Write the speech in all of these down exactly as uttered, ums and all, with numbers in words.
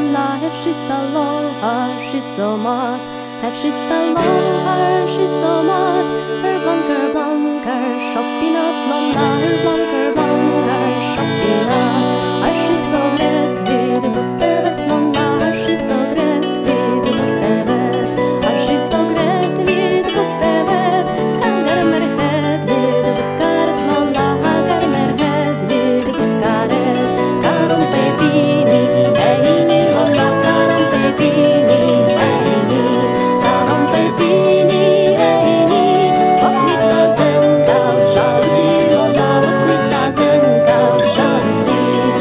lon la hefshista lo hashizomat hefshista lo hashizomat her blanker blanker shoppinat lon la her blanker blanker shoppinat hashizogret vid butevet lon la hashizogret vid butevet hashizogret vid butevet hagar merhet vid butkaret lon la hagar merhet vid butkaret karom pepini eini lon la karom pepini eini karom pepini eini what we doesn't out jalousie lon la what we doesn't out jalousie.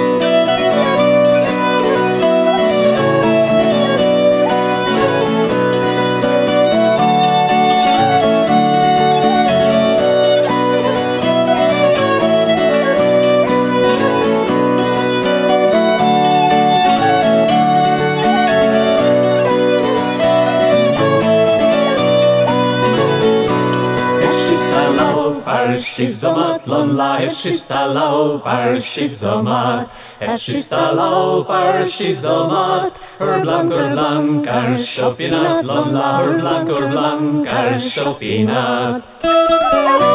Shizomat lon la hefshistalo par shizomat hefshistalo par shizomat her blanker blankar shopinat lon la her blanker blankar shopinat.